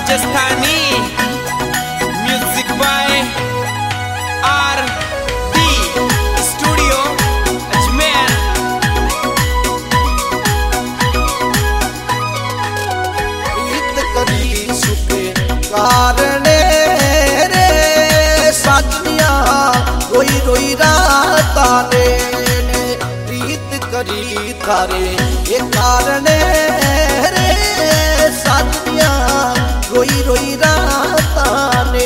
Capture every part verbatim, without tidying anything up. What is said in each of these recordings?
Rajasthani music by R D studio Ajmer. प्रीत करी सुखे कारणे रे साजनिया रोई रोई राता ने प्रीत करी थारे ये कारणे रे साजनिया रोई रोई राता ने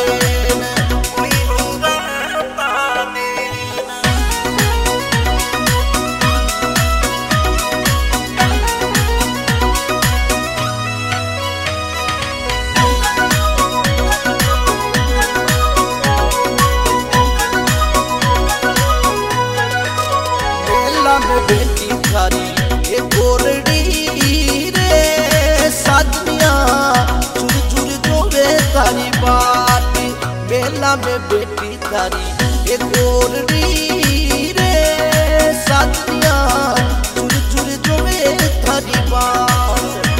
में बेटी थारी ए गोरडी रे साजनिया चुर चुर जोवे थारी बात मेला में बेटी थारी ए गोरडी रे साजनिया चुर चुर जोवे थारी बात।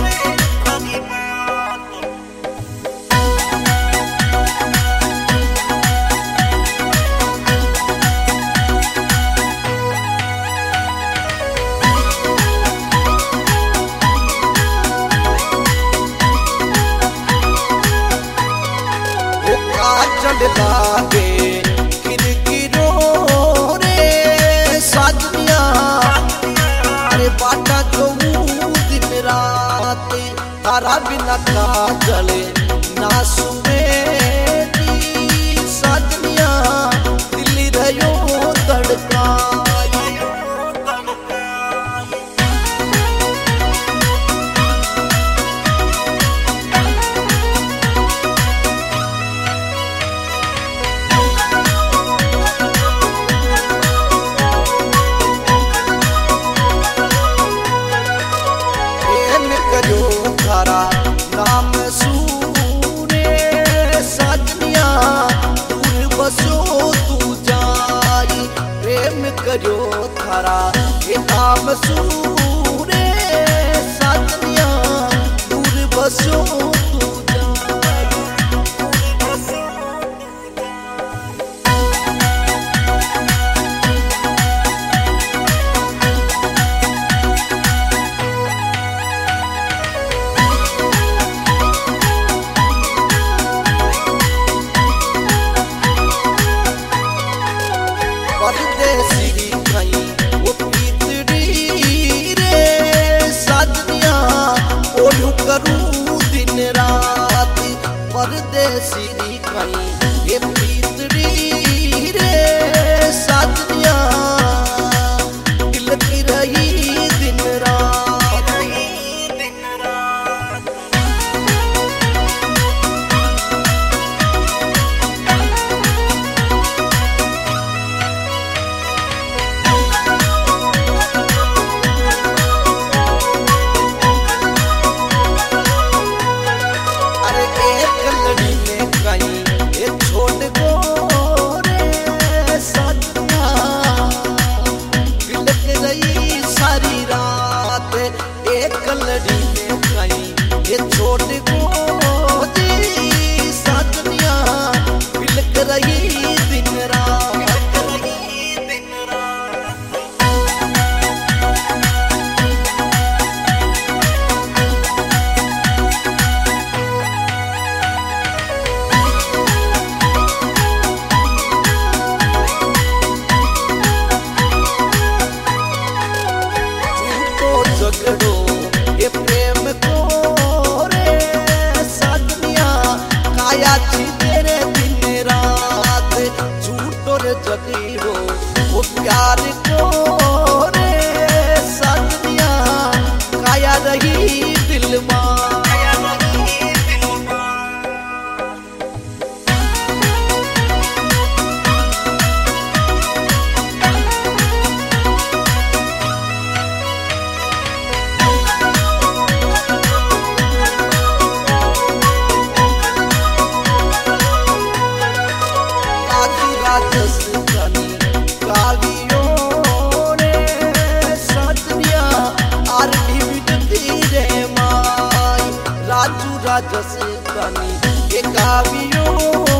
लागे किरकिरो रे साजनिया अरे बाटा जो दिन रात तारा बिना का जले ना सुने साजनिया दिल्ली रहो तड़का नाम सूरे साजनिया दूर बसो तू जाई प्रेम करो थारा ये नाम सूरे साजनिया दूर बसो तू परदेसी कहीं वो पीतड़ी रे साजनिया ओलू करूँ दिन रात परदेसी कहीं ये पीतड़ी रे साजनिया दिल की रही दिन रात। लड़ी में कहीं ये छोड़ को जी साजनिया बिलक रही दिन रात। झगड़ो ये प्रेम को रे साजनिया काया छी तेरे दिन रात झूठो रे जगीरो वो प्यार को रे साजनिया काया रही दिल मां। राजस्थानी कालियों ने साजनिया आर डी रे माई राजू राजस्थानी रानी एक आवियो